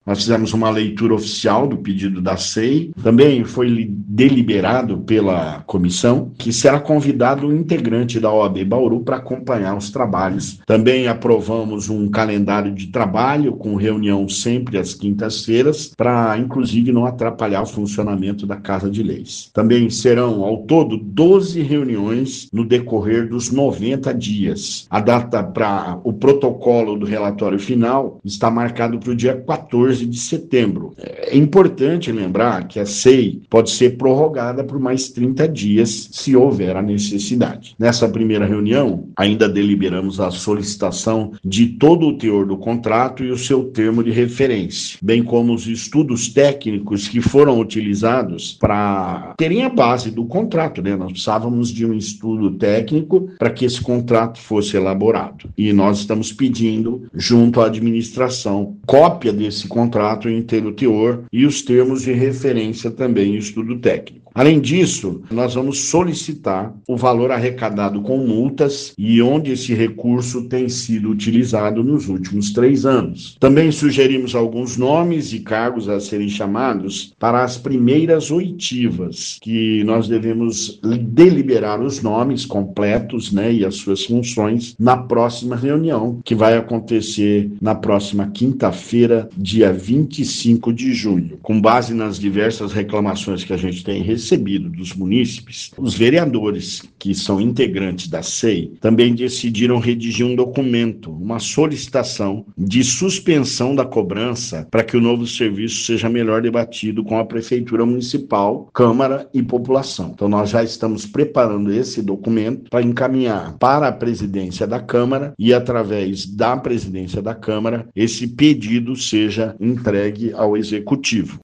Nós fizemos uma leitura oficial do pedido da SEI. Também foi deliberado pela comissão que será convidado um integrante da OAB Bauru para acompanhar os trabalhos. Também aprovamos um calendário de trabalho com reunião sempre às quintas-feiras para, inclusive, não atrapalhar o funcionamento da Casa de Leis. Também serão, ao todo, 12 reuniões no decorrer dos 90 dias. A data para o protocolo do relatório final está marcado para o dia 14 de setembro. É importante lembrar que a SEI pode ser prorrogada por mais 30 dias, se houver a necessidade. Nessa primeira reunião, ainda deliberamos a solicitação de todo o teor do contrato e o seu termo de referência, bem como os estudos técnicos que foram utilizados para terem a base do contrato, né? Nós precisávamos de um estudo técnico para que esse contrato fosse elaborado. E nós estamos pedindo, junto à administração, cópia desse contrato em inteiro teor e os termos de referência também, estudo técnico. Além disso, nós vamos solicitar o valor arrecadado com multas e onde esse recurso tem sido utilizado nos últimos 3 anos. Também sugerimos alguns nomes e cargos a serem chamados para as primeiras oitivas, que nós devemos deliberar os nomes completos, né, e as suas funções na próxima reunião, que vai acontecer na próxima quinta-feira, dia 25 de junho. Com base nas diversas reclamações que a gente tem recebido dos munícipes, os vereadores, que são integrantes da SEI, também decidiram redigir um documento, uma solicitação de suspensão da cobrança para que o novo serviço seja melhor debatido com a Prefeitura Municipal, Câmara e população. Então, nós já estamos preparando esse documento para encaminhar para a presidência da Câmara e, através da presidência da Câmara, esse pedido seja entregue ao Executivo.